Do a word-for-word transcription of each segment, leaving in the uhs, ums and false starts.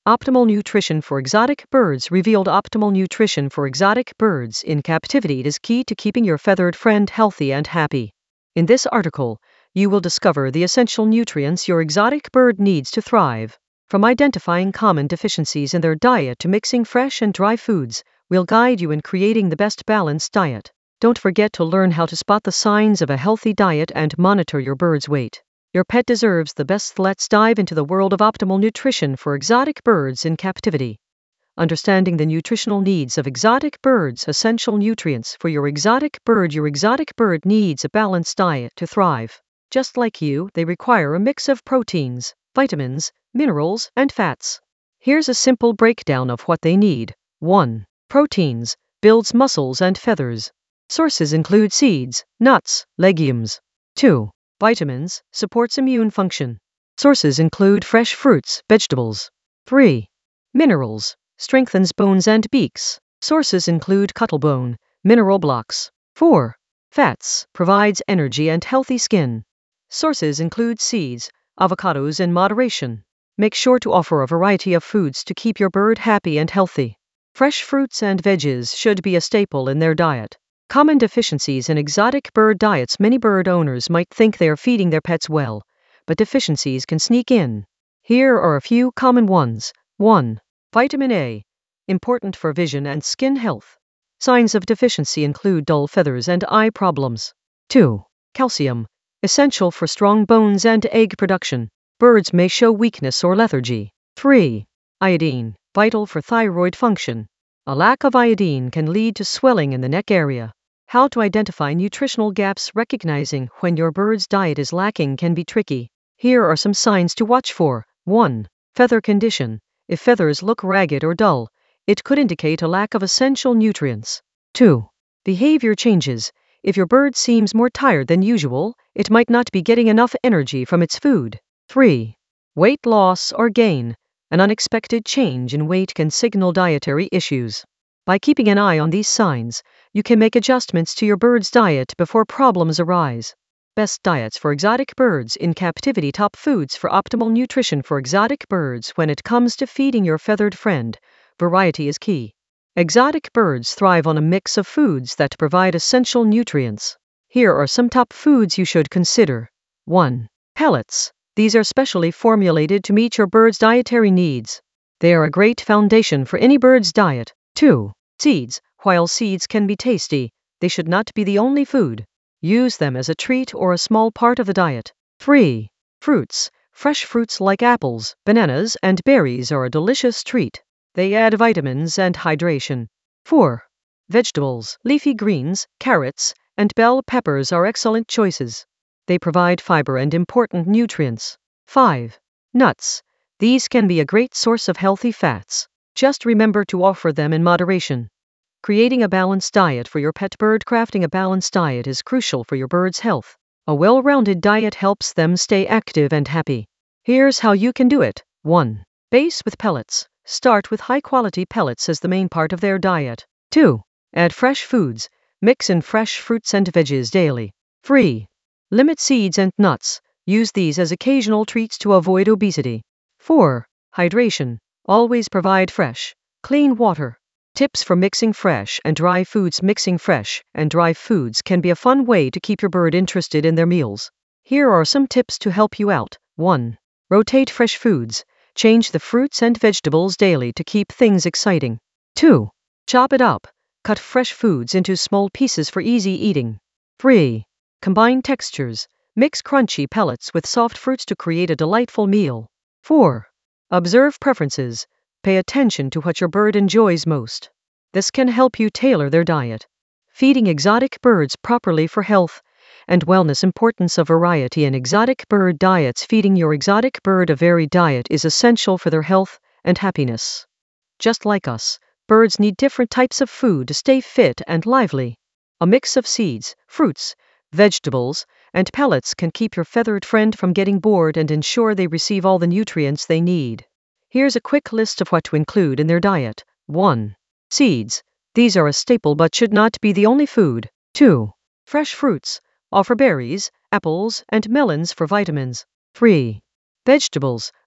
Optimal nutrition for exotic birds revealed. Optimal nutrition for exotic birds in captivity is key to keeping your feathered friend healthy and happy. In this article, you will discover the essential nutrients your exotic bird needs to thrive. From identifying common deficiencies in their diet to mixing fresh and dry foods, we'll guide you in creating the best balanced diet. Don't forget to learn how to spot the signs of a healthy diet and monitor your bird's weight. Your pet deserves the best. Let's dive into the world of optimal nutrition for exotic birds in captivity. Understanding the nutritional needs of exotic birds. Essential nutrients for your exotic bird. Your exotic bird needs a balanced diet to thrive. Just like you, they require a mix of proteins, vitamins, minerals, and fats. Here's a simple breakdown of what they need. one. Proteins. Builds muscles and feathers. Sources include seeds, nuts, legumes. two. Vitamins. Supports immune function. Sources include fresh fruits, vegetables. three. Minerals. Strengthens bones and beaks. Sources include cuttlebone, mineral blocks. four. Fats. Provides energy and healthy skin. Sources include seeds, avocados in moderation. Make sure to offer a variety of foods to keep your bird happy and healthy. Fresh fruits and veggies should be a staple in their diet. Common deficiencies in exotic bird diets. Many bird owners might think they are feeding their pets well, but deficiencies can sneak in. Here are a few common ones. one. Vitamin A. Important for vision and skin health. Signs of deficiency include dull feathers and eye problems. two. Calcium. Essential for strong bones and egg production. Birds may show weakness or lethargy. three. Iodine. Vital for thyroid function. A lack of iodine can lead to swelling in the neck area. How to identify nutritional gaps. Recognizing when your bird's diet is lacking can be tricky. Here are some signs to watch for. one. Feather condition. If feathers look ragged or dull, it could indicate a lack of essential nutrients. two. Behavior changes. If your bird seems more tired than usual, it might not be getting enough energy from its food. three. Weight loss or gain. An unexpected change in weight can signal dietary issues. By keeping an eye on these signs, you can make adjustments to your bird's diet before problems arise. Best diets for exotic birds in captivity. Top foods for optimal nutrition for exotic birds. When it comes to feeding your feathered friend, variety is key. Exotic birds thrive on a mix of foods that provide essential nutrients. Here are some top foods you should consider. one. Pellets. These are specially formulated to meet your bird's dietary needs. They are a great foundation for any bird's diet. two. Seeds. While seeds can be tasty, they should not be the only food. Use them as a treat or a small part of the diet. three. Fruits. Fresh fruits like apples, bananas, and berries are a delicious treat. They add vitamins and hydration. four. Vegetables. Leafy greens, carrots, and bell peppers are excellent choices. They provide fiber and important nutrients. five. Nuts. These can be a great source of healthy fats. Just remember to offer them in moderation. Creating a balanced diet for your pet bird. Crafting a balanced diet is crucial for your bird's health. A well-rounded diet helps them stay active and happy. Here's how you can do it. one. Base with pellets. Start with high-quality pellets as the main part of their diet. two. Add fresh foods. Mix in fresh fruits and veggies daily. three. Limit seeds and nuts. Use these as occasional treats to avoid obesity. four. Hydration. Always provide fresh, clean water. Tips for mixing fresh and dry foods. Mixing fresh and dry foods can be a fun way to keep your bird interested in their meals. Here are some tips to help you out. one. Rotate fresh foods. Change the fruits and vegetables daily to keep things exciting. two. Chop it up. Cut fresh foods into small pieces for easy eating. three. Combine textures. Mix crunchy pellets with soft fruits to create a delightful meal. four. Observe preferences. Pay attention to what your bird enjoys most. This can help you tailor their diet. Feeding exotic birds properly for health and wellness. Importance of variety in exotic bird diets. Feeding your exotic bird a varied diet is essential for their health and happiness. Just like us, birds need different types of food to stay fit and lively. A mix of seeds, fruits, vegetables, and pellets can keep your feathered friend from getting bored and ensure they receive all the nutrients they need. Here's a quick list of what to include in their diet. one. Seeds. These are a staple but should not be the only food. two. Fresh fruits. Offer berries, apples, and melons for vitamins. three. Vegetables.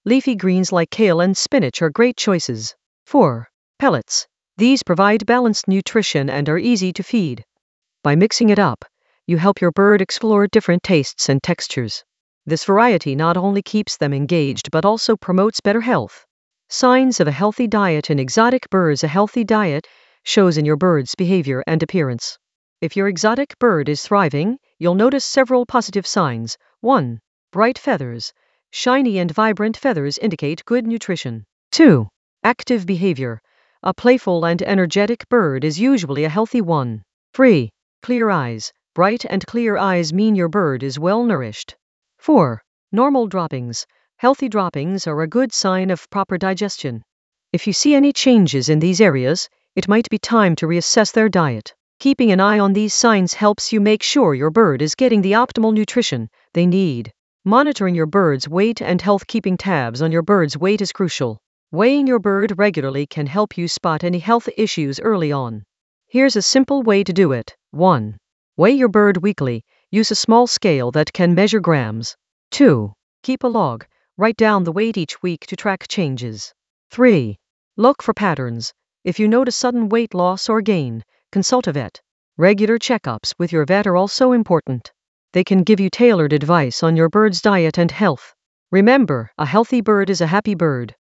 Leafy greens like kale and spinach are great choices. four. Pellets. These provide balanced nutrition and are easy to feed. By mixing it up, you help your bird explore different tastes and textures. This variety not only keeps them engaged but also promotes better health. Signs of a healthy diet in exotic birds. A healthy diet shows in your bird's behavior and appearance. If your exotic bird is thriving, you'll notice several positive signs. one. Bright feathers. Shiny and vibrant feathers indicate good nutrition. two. Active behavior. A playful and energetic bird is usually a healthy one. three. Clear eyes. Bright and clear eyes mean your bird is well nourished. four. Normal droppings. Healthy droppings are a good sign of proper digestion. If you see any changes in these areas, it might be time to reassess their diet. Keeping an eye on these signs helps you make sure your bird is getting the optimal nutrition they need. Monitoring your bird's weight and health. Keeping tabs on your bird's weight is crucial. Weighing your bird regularly can help you spot any health issues early on. Here's a simple way to do it. one. Weigh your bird weekly. Use a small scale that can measure grams. two. Keep a log. Write down the weight each week to track changes. three. Look for patterns. If you notice sudden weight loss or gain, consult a vet. Regular checkups with your vet are also important. They can give you tailored advice on your bird's diet and health. Remember, a healthy bird is a happy bird.